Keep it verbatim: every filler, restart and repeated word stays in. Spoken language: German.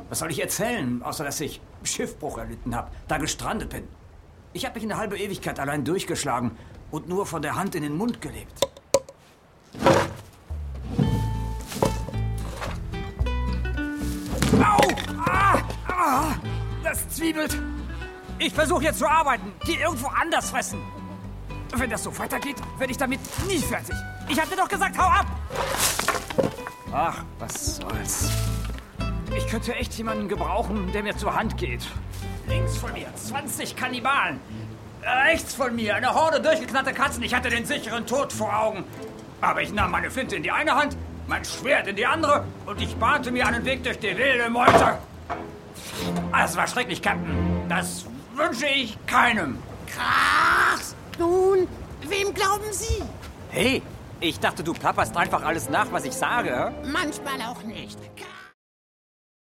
Was soll ich erzählen, außer dass ich Schiffbruch erlitten habe, da gestrandet bin? Ich habe mich eine halbe Ewigkeit allein durchgeschlagen und nur von der Hand in den Mund gelebt. Au! Ah! Ah! Das zwiebelt! Ich versuche jetzt zu arbeiten. Geh irgendwo anders fressen. Wenn das so weitergeht, werde ich damit nie fertig. Ich hab dir doch gesagt, hau ab! Ach, was soll's. Ich könnte echt jemanden gebrauchen, der mir zur Hand geht. Links von mir zwanzig Kannibalen. Rechts von mir eine Horde durchgeknallter Katzen. Ich hatte den sicheren Tod vor Augen. Aber ich nahm meine Flinte in die eine Hand, mein Schwert in die andere und ich bahnte mir einen Weg durch die wilde Meute. Das war schrecklich, Captain. Das wünsche ich keinem. Krass! Nun, wem glauben Sie? Hey, ich dachte, du plapperst einfach alles nach, was ich sage. Manchmal auch nicht. Krass.